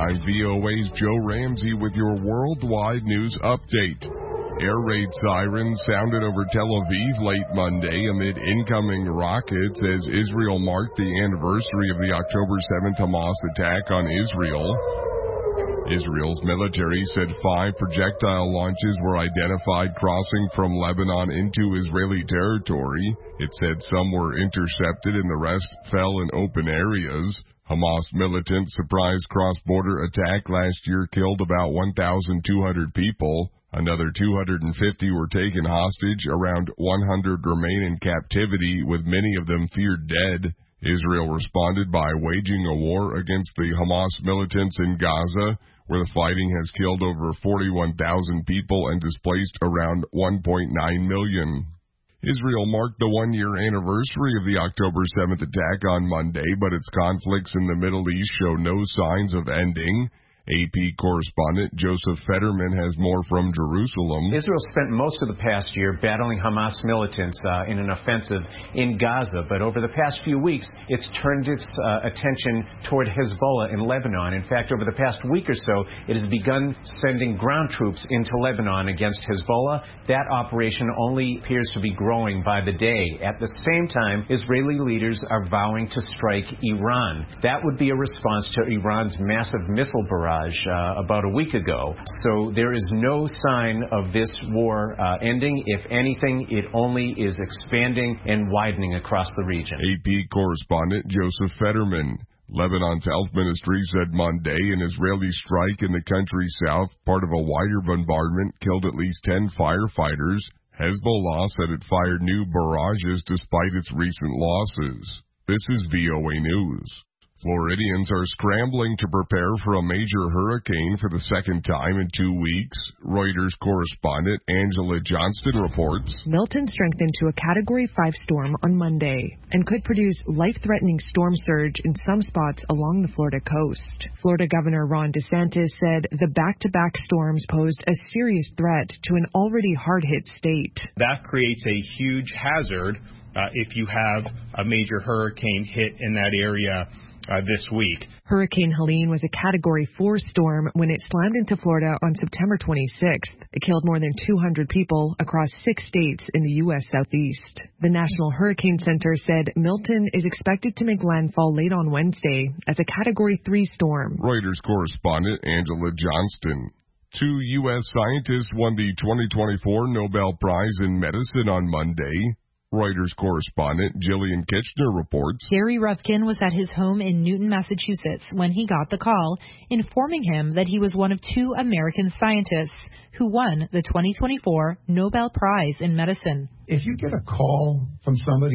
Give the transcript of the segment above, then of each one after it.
I'm VOA's Joe Ramsey with your worldwide news update. Air raid sirens sounded over Tel Aviv late Monday amid incoming rockets as Israel marked the anniversary of the October 7th Hamas attack on Israel. Israel's military said 5 projectile launches were identified crossing from Lebanon into Israeli territory. It said some were intercepted and the rest fell in open areas. Hamas militant surprise cross-border attack last year killed about 1,200 people. Another 250 were taken hostage. Around 100 remain in captivity, with many of them feared dead. Israel responded by waging a war against the Hamas militants in Gaza, where the fighting has killed over 41,000 people and displaced around 1.9 million. Israel marked the one-year anniversary of the October 7th attack on Monday, but its conflicts in the Middle East show no signs of ending. AP correspondent Joseph Fetterman has more from Jerusalem. Israel spent most of the past year battling Hamas militants in an offensive in Gaza, but over the past few weeks, it's turned its attention toward Hezbollah in Lebanon. In fact, over the past week or so, it has begun sending ground troops into Lebanon against Hezbollah. That operation only appears to be growing by the day. At the same time, Israeli leaders are vowing to strike Iran. That would be a response to Iran's massive missile barrage about a week ago. So there is no sign of this war ending. If anything, it only is expanding and widening across the region. AP correspondent Joseph Fetterman. Lebanon's health ministry said Monday an Israeli strike in the country's south, part of a wider bombardment, killed at least 10 firefighters. Hezbollah said it fired new barrages despite its recent losses. This is VOA News. Floridians are scrambling to prepare for a major hurricane for the second time in 2 weeks. Reuters correspondent Angela Johnston reports. Milton strengthened to a Category 5 storm on Monday and could produce life-threatening storm surge in some spots along the Florida coast. Florida Governor Ron DeSantis said the back-to-back storms posed a serious threat to an already hard-hit state. That creates a huge hazard if you have a major hurricane hit in that area this week. Hurricane Helene was a Category 4 storm when it slammed into Florida on September 26th. It killed more than 200 people across 6 states in the U.S. Southeast. The National Hurricane Center said Milton is expected to make landfall late on Wednesday as a Category 3 storm. Reuters correspondent Angela Johnston. 2 U.S. scientists won the 2024 Nobel Prize in Medicine on Monday. Reuters correspondent Jillian Kitchener reports. Gary Ruvkun was at his home in Newton, Massachusetts when he got the call, informing him that he was one of 2 American scientists who won the 2024 Nobel Prize in Medicine. If you get a call from somebody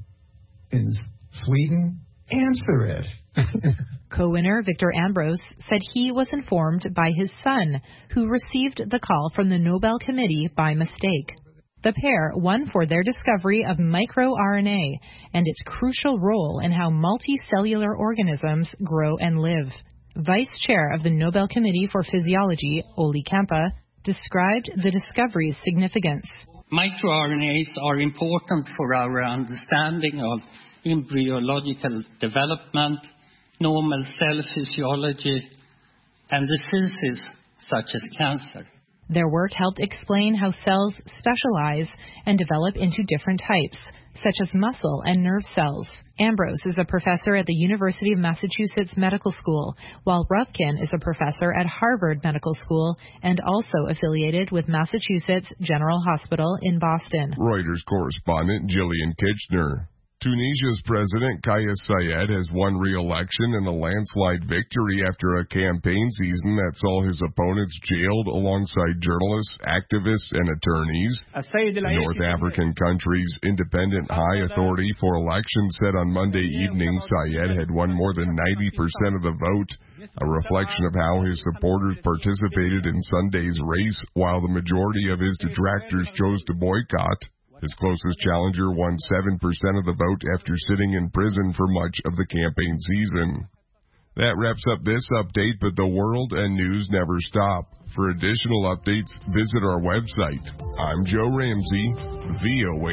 in Sweden, answer it. Co-winner Victor Ambros said he was informed by his son, who received the call from the Nobel Committee by mistake. The pair won for their discovery of microRNA and its crucial role in how multicellular organisms grow and live. Vice Chair of the Nobel Committee for Physiology, Olli Kampa, described the discovery's significance. MicroRNAs are important for our understanding of embryological development, normal cell physiology, and diseases such as cancer. Their work helped explain how cells specialize and develop into different types, such as muscle and nerve cells. Ambros is a professor at the University of Massachusetts Medical School, while Ruvkun is a professor at Harvard Medical School and also affiliated with Massachusetts General Hospital in Boston. Reuters correspondent Jillian Kitchener. Tunisia's President Kais Saied has won re-election in a landslide victory after a campaign season that saw his opponents jailed alongside journalists, activists, and attorneys. The North African country's independent high authority for elections said on Monday evening Saied had won more than 90% of the vote, a reflection of how his supporters participated in Sunday's race while the majority of his detractors chose to boycott. His closest challenger won 7% of the vote after sitting in prison for much of the campaign season. That wraps up this update, but the world and news never stop. For additional updates, visit our website. I'm Joe Ramsey, VOA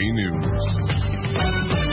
News.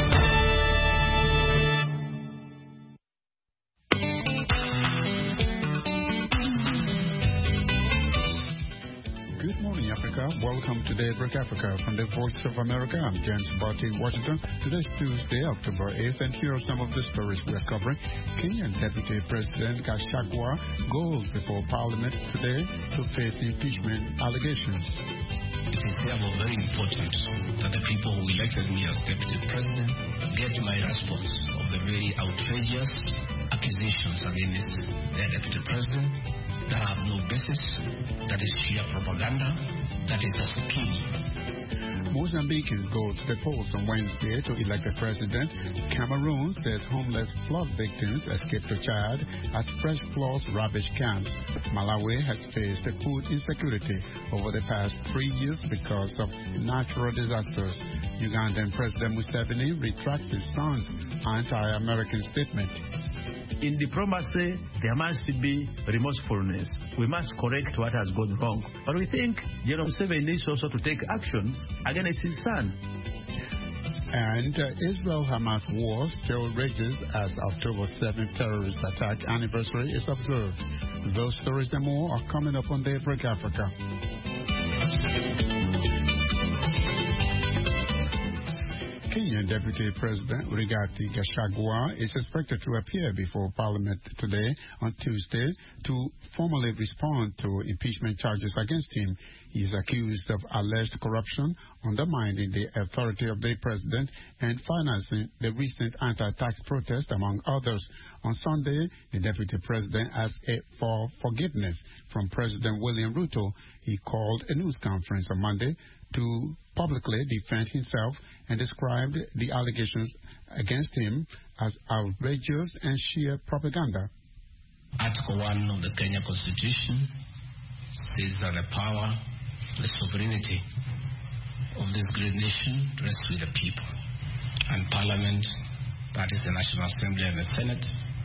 Welcome to Daybreak Africa from the Voice of America. I'm James Barty in Washington. Today's Tuesday, October 8th, and here are some of the stories we're covering. Kenyan Deputy President Gachagua goes before Parliament today to face impeachment allegations. It is therefore very important that the people who elected me as Deputy President get my response of the very outrageous accusations against their Deputy President that have no basis, that is sheer propaganda, that is a scheme. Mozambicans go to the polls on Wednesday to elect a president. Cameroon says homeless flood victims escape to Chad as fresh floods ravage camps. Malawi has faced food insecurity over the past 3 years because of natural disasters. Ugandan President Museveni retracts his son's anti-American statement. In diplomacy, there must be remorsefulness. We must correct what has gone wrong. But we think General Museveni needs also to take actions against his son. And Israel-Hamas war still rages as October 7th terrorist attack anniversary is observed. Those stories and more are coming up on Daybreak Africa. Kenyan Deputy President Rigathi Gachagua is expected to appear before Parliament today on Tuesday to formally respond to impeachment charges against him. He is accused of alleged corruption, undermining the authority of the president, and financing the recent anti-tax protest, among others. On Sunday, the Deputy President asked for forgiveness from President William Ruto. He called a news conference on Monday to publicly defend himself and described the allegations against him as outrageous and sheer propaganda. Article 1 of the Kenya Constitution says that the power, the sovereignty of this great nation rests with the people. And Parliament, that is the National Assembly and the Senate,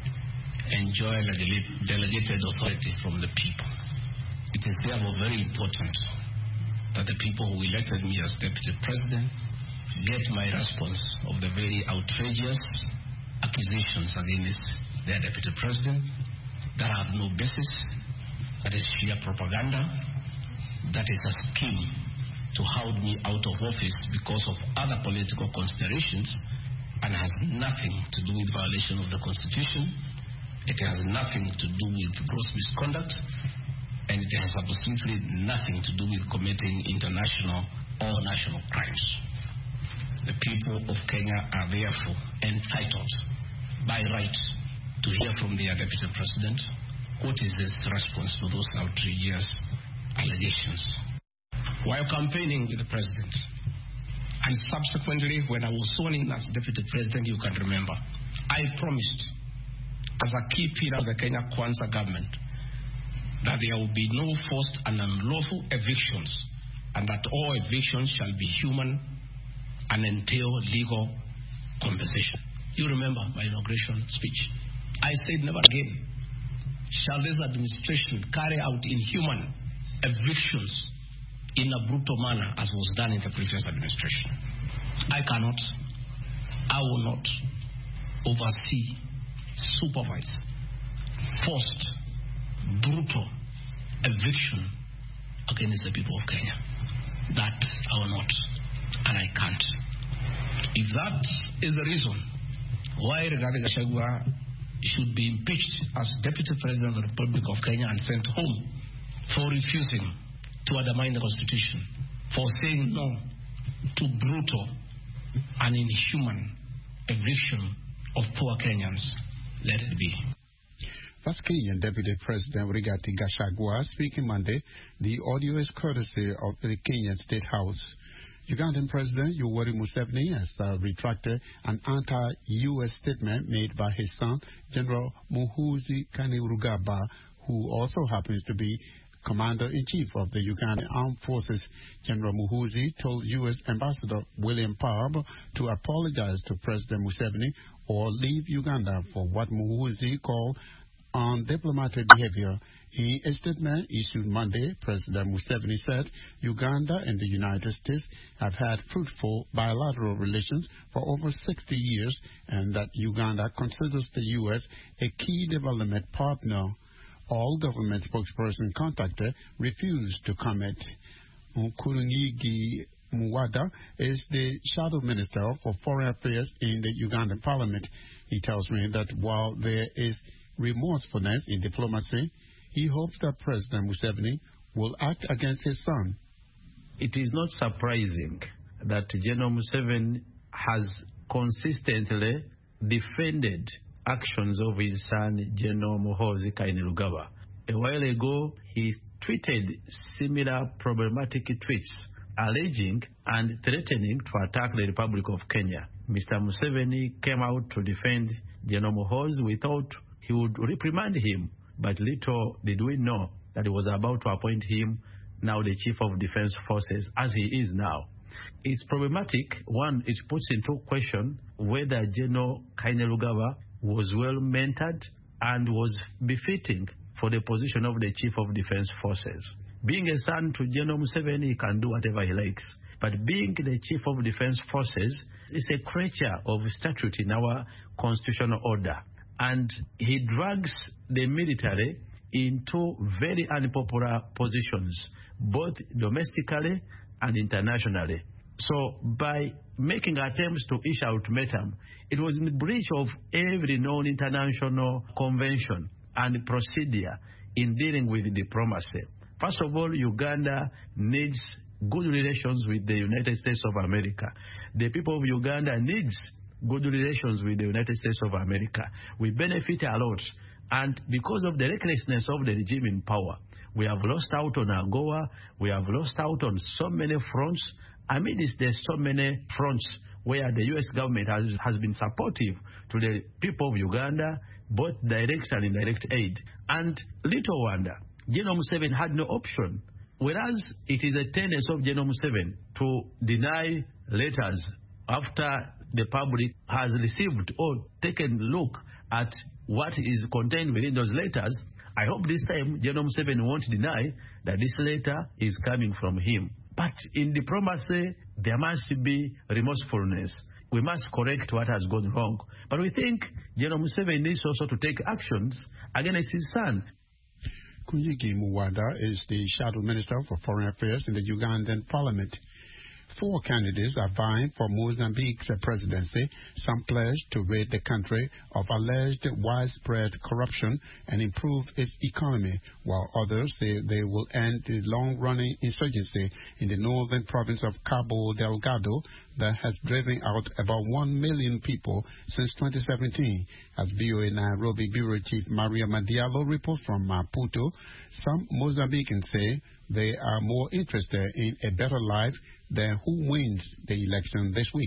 enjoy delegated authority from the people. It is therefore very important that the people who elected me as Deputy President get my response of the very outrageous accusations against their Deputy President that have no basis, that is sheer propaganda, that is a scheme to hold me out of office because of other political considerations and has nothing to do with violation of the Constitution. It has nothing to do with gross misconduct, and it has absolutely nothing to do with committing international or national crimes. The people of Kenya are therefore entitled by right to hear from their Deputy President what is his response to those outrageous allegations. While campaigning with the President, and subsequently when I was sworn in as Deputy President, you can remember, I promised as a key pillar of the Kenya Kwanza government that there will be no forced and unlawful evictions, and that all evictions shall be human and entail legal compensation. You remember my inauguration speech. I said never again shall this administration carry out inhuman evictions in a brutal manner as was done in the previous administration. I will not oversee, supervise forced, brutal eviction against the people of Kenya. That I will not, and I can't. If that is the reason why Rigathi Gachagua should be impeached as Deputy President of the Republic of Kenya and sent home for refusing to undermine the Constitution, for saying no to brutal and inhuman eviction of poor Kenyans, let it be. That's Kenyan Deputy President Rigathi Gachagua speaking Monday. The audio is courtesy of the Kenyan State House. Ugandan President Yoweri Museveni has retracted an anti-U.S. statement made by his son, General Muhoozi Kainerugaba, who also happens to be Commander-in-Chief of the Ugandan Armed Forces. General Muhoozi told U.S. Ambassador William Parb to apologize to President Museveni or leave Uganda for what Muhoozi called undiplomatic behavior. In a statement issued Monday, President Museveni said Uganda and the United States have had fruitful bilateral relations for over 60 years and that Uganda considers the U.S. a key development partner. All government spokespersons contacted refused to comment. Nkurunigi Muwada is the Shadow Minister for Foreign Affairs in the Ugandan Parliament. He tells me that while there is remorsefulness in diplomacy, he hopes that President Museveni will act against his son. It is not surprising that General Museveni has consistently defended actions of his son, General Muhoozi Kainerugaba. A while ago, he tweeted similar problematic tweets, alleging and threatening to attack the Republic of Kenya. Mr. Museveni came out to defend General Muhoozi. We thought he would reprimand him, but little did we know that he was about to appoint him now the Chief of Defense Forces, as he is now. It's problematic. One, it puts into question whether General Kainerugaba was well mentored and was befitting for the position of the Chief of Defense Forces. Being a son to General Museveni, he can do whatever he likes. But being the Chief of Defense Forces is a creature of statute in our constitutional order. And he drags the military into very unpopular positions, both domestically and internationally. So by making attempts to issue ultimatum, it was in breach of every known international convention and procedure in dealing with diplomacy. First of all, Uganda needs good relations with the United States of America. The people of Uganda needs good relations with the United States of America. We benefit a lot. And because of the recklessness of the regime in power, we have lost out on AGOA, we have lost out on so many fronts. Amidst there's so many fronts where the U.S. government has been supportive to the people of Uganda, both direct and indirect aid. And little wonder, General Museveni had no option. Whereas it is a tendency of General Museveni to deny letters after the public has received or taken a look at what is contained within those letters, I hope this time General Museveni won't deny that this letter is coming from him. But in diplomacy, there must be remorsefulness. We must correct what has gone wrong. But we think General Museveni needs also to take actions against his son. Nkurunigi Muwada is the Shadow Minister for Foreign Affairs in the Ugandan Parliament. 4 candidates are vying for Mozambique's presidency. Some pledge to rid the country of alleged widespread corruption and improve its economy, while others say they will end the long-running insurgency in the northern province of Cabo Delgado that has driven out about 1 million people since 2017. As VOA Nairobi Bureau Chief Maria Madiallo reports from Maputo, some Mozambicans say they are more interested in a better life than who wins the election this week.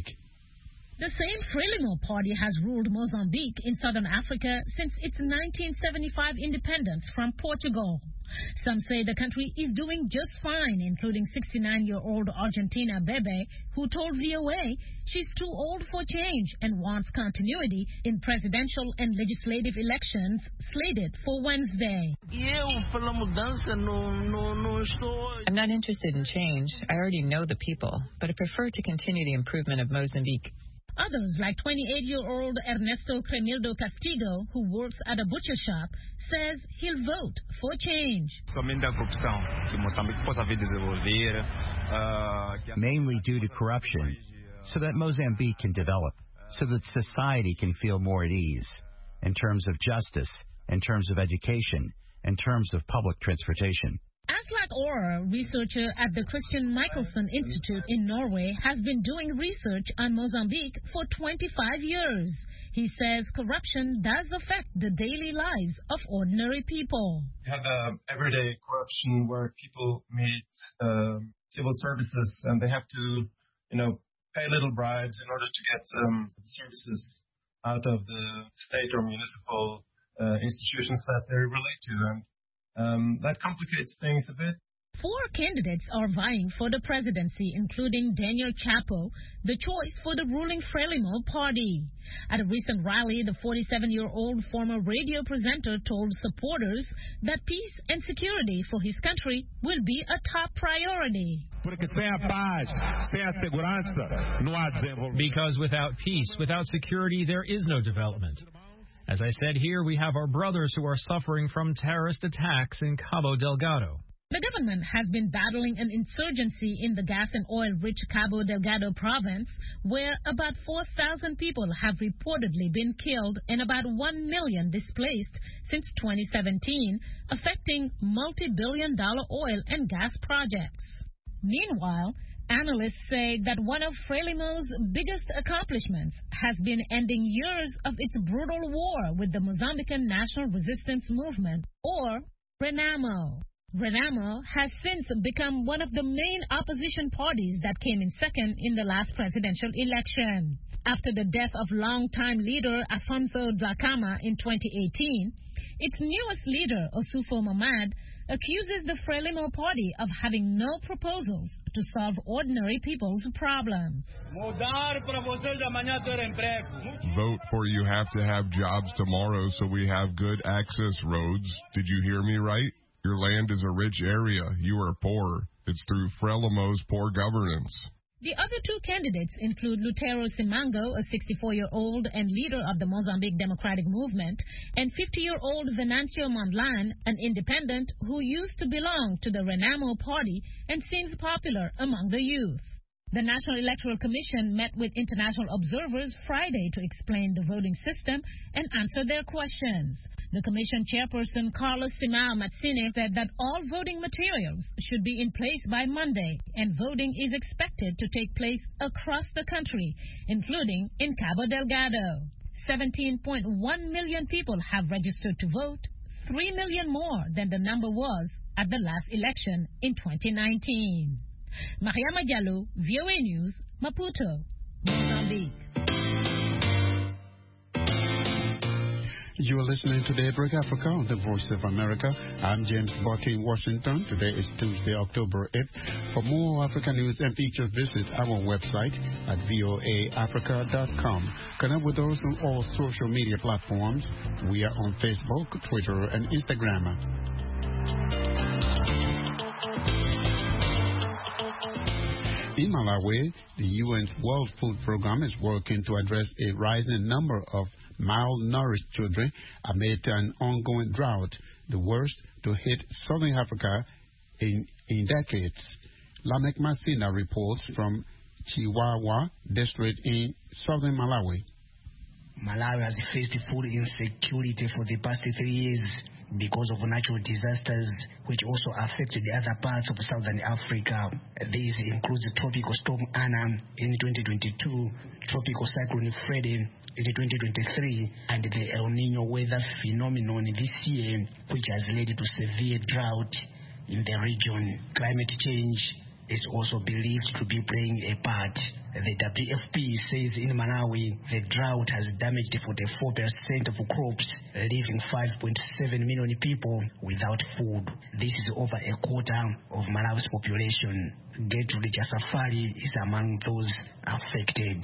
The same Frelimo party has ruled Mozambique in southern Africa since its 1975 independence from Portugal. Some say the country is doing just fine, including 69-year-old Argentina Bebe, who told VOA she's too old for change and wants continuity in presidential and legislative elections slated for Wednesday. I'm not interested in change. I already know the people, but I prefer to continue the improvement of Mozambique. Others, like 28-year-old Ernesto Cremildo Castillo, who works at a butcher shop, says he'll vote for change. Mainly due to corruption, so that Mozambique can develop, so that society can feel more at ease, in terms of justice, in terms of education, in terms of public transportation. Aslak Ora, researcher at the Christian Michelsen Institute in Norway, has been doing research on Mozambique for 25 years. He says corruption does affect the daily lives of ordinary people. We have everyday corruption where people meet civil services and they have to, pay little bribes in order to get services out of the state or municipal institutions that they relate to. And that complicates things a bit. 4 candidates are vying for the presidency, including Daniel Chapo, the choice for the ruling Frelimo party. At a recent rally, the 47-year-old former radio presenter told supporters that peace and security for his country will be a top priority. Because without peace, without security, there is no development. As I said here, we have our brothers who are suffering from terrorist attacks in Cabo Delgado. The government has been battling an insurgency in the gas and oil-rich Cabo Delgado province, where about 4,000 people have reportedly been killed and about 1 million displaced since 2017, affecting multi-billion-dollar oil and gas projects. Meanwhile, analysts say that one of Frelimo's biggest accomplishments has been ending years of its brutal war with the Mozambican National Resistance Movement, or RENAMO. RENAMO has since become one of the main opposition parties that came in second in the last presidential election. After the death of longtime leader Afonso Dhlakama in 2018, its newest leader, Osufo Mamad, accuses the Frelimo party of having no proposals to solve ordinary people's problems. Vote for You Have to Have Jobs tomorrow so we have good access roads. Did you hear me right? Your land is a rich area. You are poor. It's through Frelimo's poor governance. The other two candidates include Lutero Simango, a 64-year-old and leader of the Mozambique Democratic Movement, and 50-year-old Venancio Mondlane, an independent who used to belong to the RENAMO party and seems popular among the youth. The National Electoral Commission met with international observers Friday to explain the voting system and answer their questions. The Commission chairperson, Carlos Simao Matsine, said that all voting materials should be in place by Monday, and voting is expected to take place across the country, including in Cabo Delgado. 17.1 million people have registered to vote, 3 million more than the number was at the last election in 2019. Mariama Diallo, VOA News, Maputo, Mozambique. You are listening to Daybreak Africa on the Voice of America. I'm James Botti in Washington. Today is Tuesday, October 8th. For more African news and features, visit our website at voaafrica.com. Connect with us on all social media platforms. We are on Facebook, Twitter, and Instagram. In Malawi, the UN's World Food Program is working to address a rising number of malnourished children amid an ongoing drought, the worst to hit southern Africa in decades. Lamek Masina reports from Chiwawa district in southern Malawi. Malawi has faced food insecurity for the past 3 years because of natural disasters, which also affected the other parts of southern Africa. These include Tropical Storm Anna in 2022, Tropical Cyclone Freddy in 2023, and the El Nino weather phenomenon this year, which has led to severe drought in the region. Climate change is also believed to be playing a part. The WFP says in Malawi, the drought has damaged 44% of crops, leaving 5.7 million people without food. This is over a quarter of Malawi's population. Gertrude Jasafari is among those affected.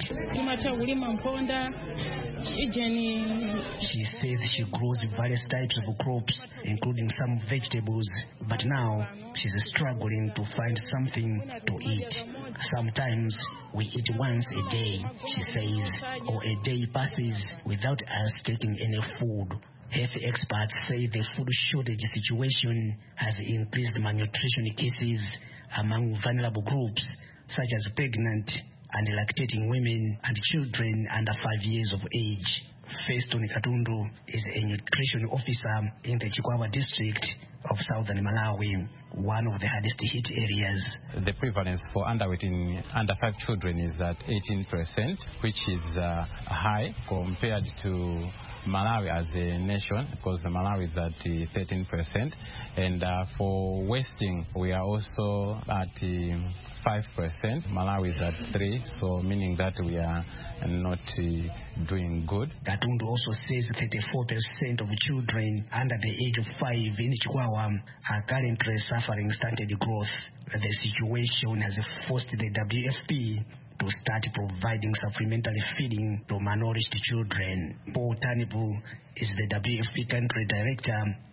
She says she grows various types of crops, including some vegetables, but now she's struggling to find something to eat. Sometimes we eat once a day, she says, or a day passes without us taking any food. Health experts say the food shortage situation has increased malnutrition cases among vulnerable groups, such as pregnant and lactating women and children under 5 years of age. Feston Katundu is a nutrition officer in the Chikwawa district of southern Malawi, one of the hardest hit areas. The prevalence for underweight in under 5 children is at 18%, which is high compared to Malawi as a nation, because Malawi is at 13%, and for wasting we are also at 5%. Malawi is at 3%, so meaning that we are not doing good. Katundu also says 34% of children under the age of 5 in Chikwawa are currently suffering stunted growth. The situation has forced the WFP to start providing supplementary feeding to malnourished children. Paul Tanibu is the WFP country director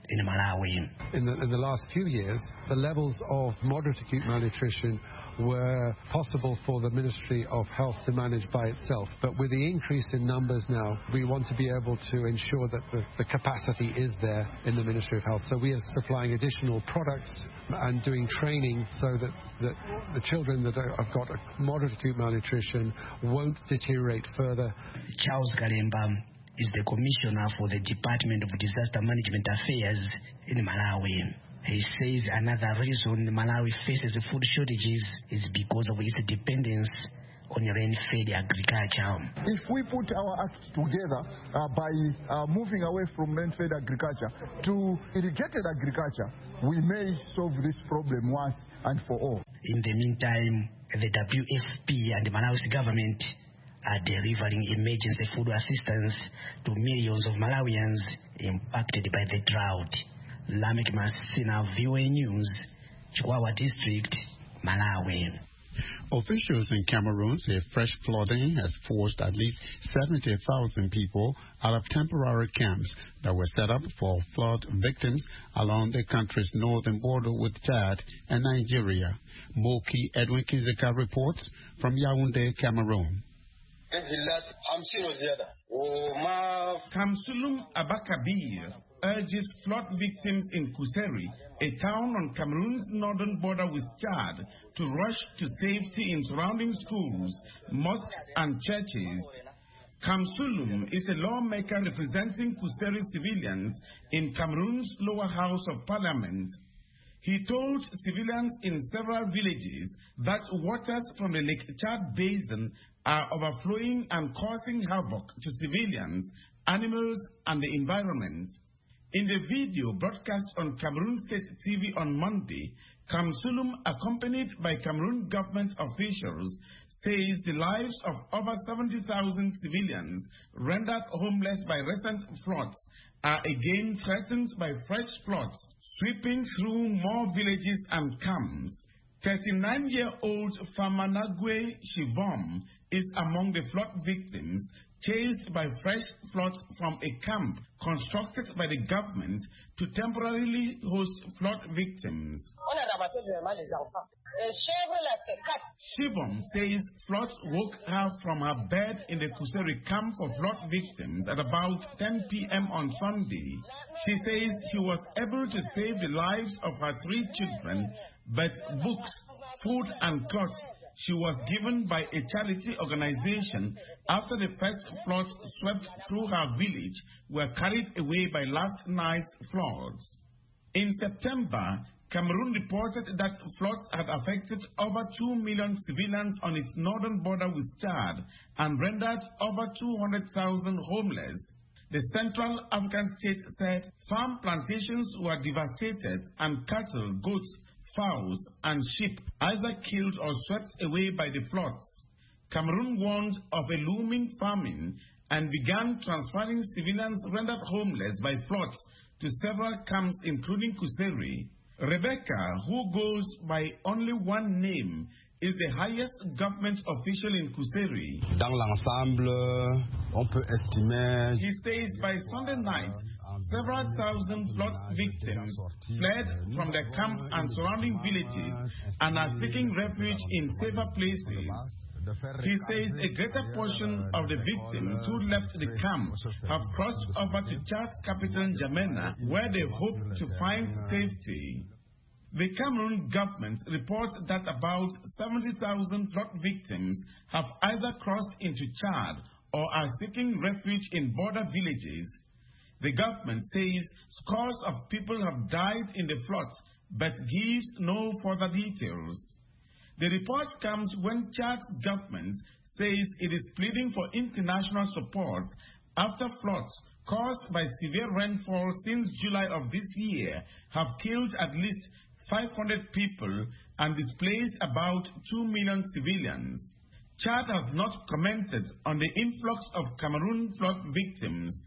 in Malawi. In the last few years, the levels of moderate acute malnutrition were possible for the Ministry of Health to manage by itself. But with the increase in numbers now, we want to be able to ensure that the capacity is there in the Ministry of Health. So we are supplying additional products and doing training so that the children that have got moderate acute malnutrition won't deteriorate further. Charles Kalemba is the Commissioner for the Department of Disaster Management Affairs in Malawi. He says another reason Malawi faces food shortages is because of its dependence on rain-fed agriculture. If we put our act together by moving away from rain-fed agriculture to irrigated agriculture, we may solve this problem once and for all. In the meantime, the WFP and the Malawi's government are delivering emergency food assistance to millions of Malawians impacted by the drought. Lamek Masina, VOA News, Chikwawa District, Malawi. Officials in Cameroon say fresh flooding has forced at least 70,000 people out of temporary camps that were set up for flood victims along the country's northern border with Chad and Nigeria. Moki Edwin Kinzeka reports from Yaoundé, Cameroon. Kamsulum Abakabir urges flood victims in Kuseri, a town on Cameroon's northern border with Chad, to rush to safety in surrounding schools, mosques and churches. Kamsulum is a lawmaker representing Kuseri civilians in Cameroon's lower house of parliament. He told civilians in several villages that waters from the Lake Chad basin are overflowing and causing havoc to civilians, animals, and the environment. In the video broadcast on Cameroon State TV on Monday, Kamsulum, accompanied by Cameroon government officials, says the lives of over 70,000 civilians rendered homeless by recent floods are again threatened by fresh floods sweeping through more villages and camps. 39-year-old Famanagwe Shivom is among the flood victims chased by fresh floods from a camp constructed by the government to temporarily host flood victims. Shivom says floods woke her from her bed in the Kuseri camp for flood victims at about 10 p.m. on Sunday. She says she was able to save the lives of her 3 children, but books, food and clothes she was given by a charity organization after the first floods swept through her village were carried away by last night's floods. In September, Cameroon reported that floods had affected over 2 million civilians on its northern border with Chad and rendered over 200,000 homeless. The Central African state said farm plantations were devastated and cattle, goats, fowls and sheep either killed or swept away by the floods. Cameroon warned of a looming famine and began transferring civilians rendered homeless by floods to several camps including Kuseri. Rebecca, who goes by only one name, is the highest government official in Kuseri. Dans l'ensemble, on peut estimer. He says by Sunday night, several thousand flood victims fled from their camp and surrounding villages and are seeking refuge in safer places. He says a greater portion of the victims who left the camp have crossed over to Chad's capital, N'Djamena, where they hope to find safety. The Cameroon government reports that about 70,000 flood victims have either crossed into Chad or are seeking refuge in border villages. The government says scores of people have died in the floods, but gives no further details. The report comes when Chad's government says it is pleading for international support after floods caused by severe rainfall since July of this year have killed at least 500 people and displaced about 2 million civilians. Chad has not commented on the influx of Cameroon flood victims.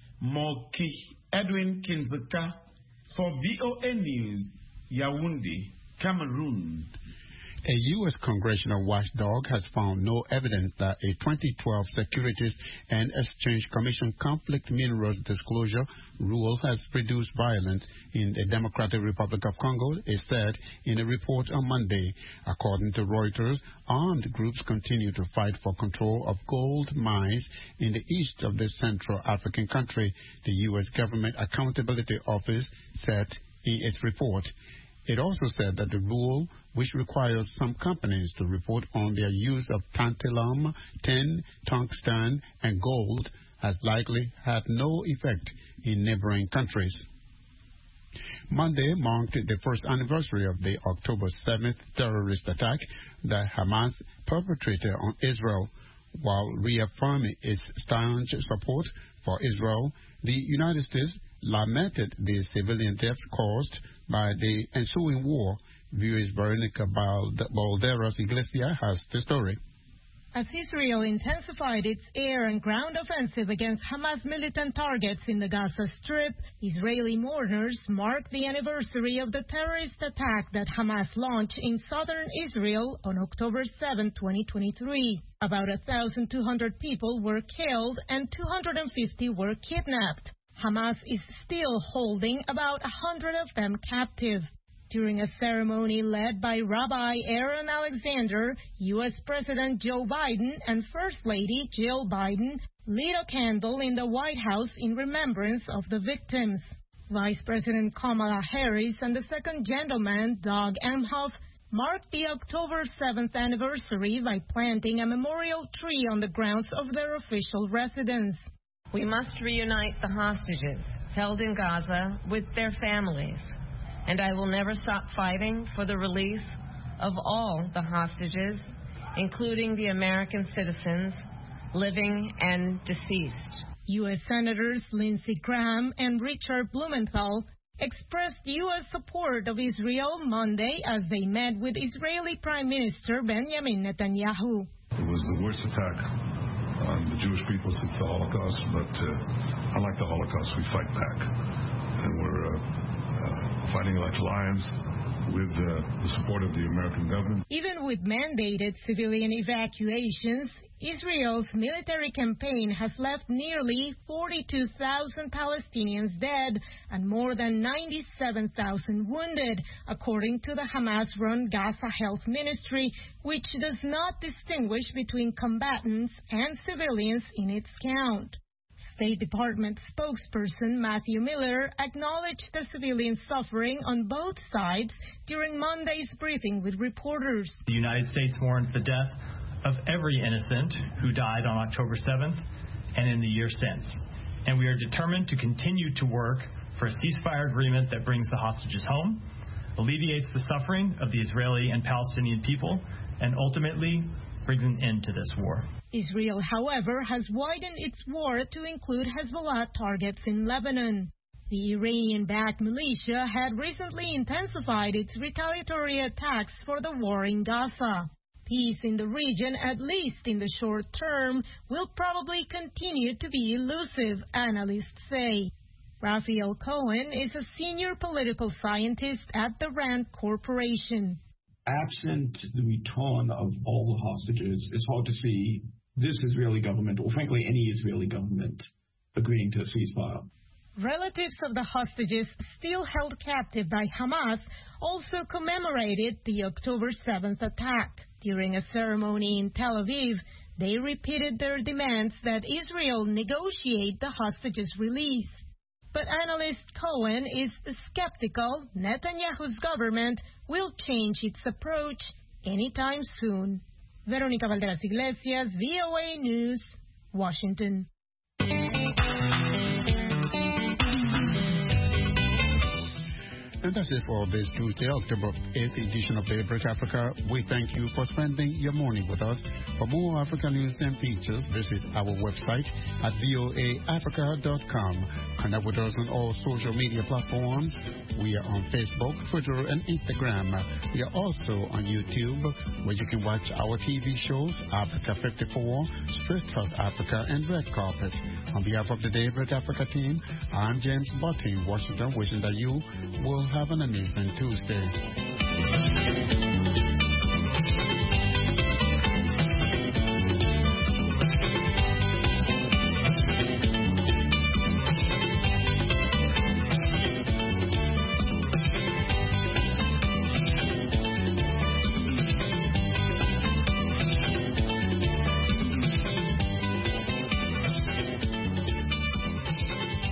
Moki Edwin Kinzeka for VOA News, Yaoundé, Cameroon. A U.S. congressional watchdog has found no evidence that a 2012 Securities and Exchange Commission conflict minerals disclosure rule has reduced violence in the Democratic Republic of Congo, it said in a report on Monday. According to Reuters, armed groups continue to fight for control of gold mines in the east of the Central African country, the U.S. Government Accountability Office said in its report. It also said that the rule, which requires some companies to report on their use of tantalum, tin, tungsten, and gold, has likely had no effect in neighboring countries. Monday marked the first anniversary of the October 7th terrorist attack that Hamas perpetrated on Israel. While reaffirming its staunch support for Israel, the United States lamented the civilian deaths caused by the ensuing war. Viewers Veronica Balderas Iglesias has the story. As Israel intensified its air and ground offensive against Hamas militant targets in the Gaza Strip, Israeli mourners marked the anniversary of the terrorist attack that Hamas launched in southern Israel on October 7, 2023. About 1,200 people were killed and 250 were kidnapped. Hamas is still holding about 100 of them captive. During a ceremony led by Rabbi Aaron Alexander, U.S. President Joe Biden and First Lady Jill Biden lit a candle in the White House in remembrance of the victims. Vice President Kamala Harris and the second gentleman, Doug Emhoff, marked the October 7th anniversary by planting a memorial tree on the grounds of their official residence. We must reunite the hostages held in Gaza with their families, and I will never stop fighting for the release of all the hostages, including the American citizens, living and deceased. U.S. Senators Lindsey Graham and Richard Blumenthal expressed U.S. support of Israel Monday as they met with Israeli Prime Minister Benjamin Netanyahu. It was the worst attack on the Jewish people since the Holocaust, but unlike the Holocaust, we fight back. And we're fighting like lions with the support of the American government. Even with mandated civilian evacuations, Israel's military campaign has left nearly 42,000 Palestinians dead and more than 97,000 wounded, according to the Hamas-run Gaza Health Ministry, which does not distinguish between combatants and civilians in its count. State Department spokesperson Matthew Miller acknowledged the civilian suffering on both sides during Monday's briefing with reporters. The United States mourns the death of every innocent who died on October 7th and in the year since. And we are determined to continue to work for a ceasefire agreement that brings the hostages home, alleviates the suffering of the Israeli and Palestinian people, and ultimately brings an end to this war. Israel, however, has widened its war to include Hezbollah targets in Lebanon. The Iranian-backed militia had recently intensified its retaliatory attacks for the war in Gaza. Peace in the region, at least in the short term, will probably continue to be elusive, analysts say. Raphael Cohen is a senior political scientist at the RAND Corporation. Absent the return of all the hostages, it's hard to see this Israeli government, or frankly any Israeli government, agreeing to a ceasefire. Relatives of the hostages still held captive by Hamas also commemorated the October 7th attack. During a ceremony in Tel Aviv, they repeated their demands that Israel negotiate the hostages' release. But analyst Cohen is skeptical Netanyahu's government will change its approach anytime soon. Veronica Valderas Iglesias, VOA News, Washington. And that's it for this Tuesday, October 8th edition of Daybreak Africa. We thank you for spending your morning with us. For more African news and features, visit our website at voaafrica.com. Connect with us on all social media platforms. We are on Facebook, Twitter, and Instagram. We are also on YouTube, where you can watch our TV shows, Africa 54, Straight South Africa, and Red Carpet. On behalf of the Daybreak Africa team, I'm James Butty in Washington, wishing that you will have an amazing Tuesday.